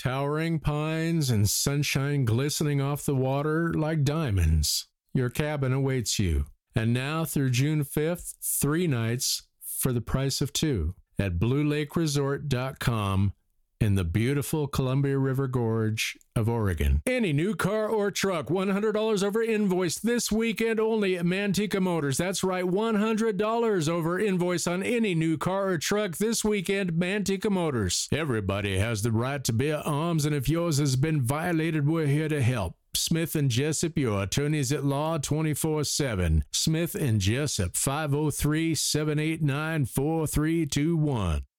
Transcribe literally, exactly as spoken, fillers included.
towering pines and sunshine glistening off the water like diamonds. Your cabin awaits you. And now through June fifth, three nights for the price of two at blue lake resort dot com in the beautiful Columbia River Gorge of Oregon. Any new car or truck, one hundred dollars over invoice this weekend only at Manteca Motors. That's right, one hundred dollars over invoice on any new car or truck this weekend, Manteca Motors. Everybody has the right to bear arms, and if yours has been violated, we're here to help. Smith and Jessup, your attorneys at law twenty-four seven. Smith and Jessup, five oh three, seven eight nine, four three two one.